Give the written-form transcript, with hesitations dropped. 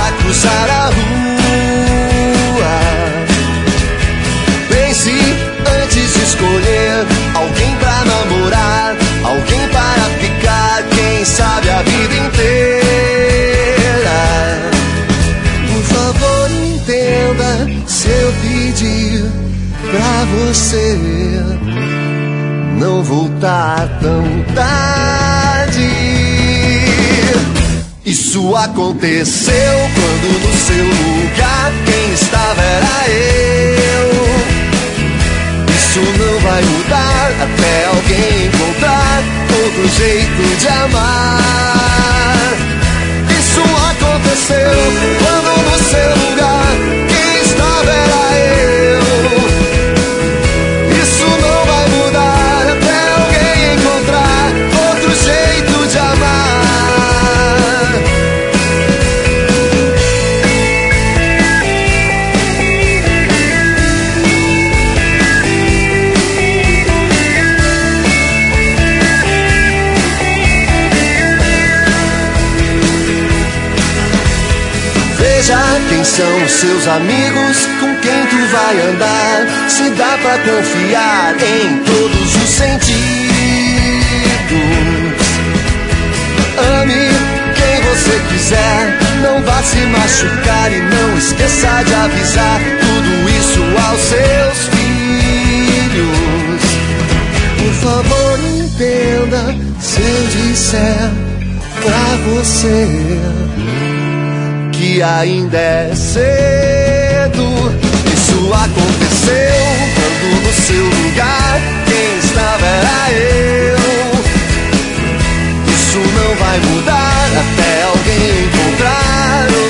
pra cruzar a rua. Pense antes de escolher alguém pra namorar, alguém para ficar, quem sabe a vida inteira. Por favor, entenda se eu pedir pra você não voltar tão tarde. Isso aconteceu quando no seu lugar quem estava era eu. Isso não vai mudar até alguém encontrar outro jeito de amar. Isso aconteceu quando no seu lugar quem estava era eu. Isso não vai mudar até alguém encontrar outro jeito de amar. Veja quem são os seus amigos, com quem tu vai andar, se dá pra confiar em todos os sentidos. Ame quem você quiser, não vá se machucar e não esqueça de avisar tudo isso aos seus filhos. Por favor, entenda se eu disser pra você que ainda é cedo. Isso aconteceu quando no seu lugar quem estava era eu. Isso não vai mudar até alguém encontrar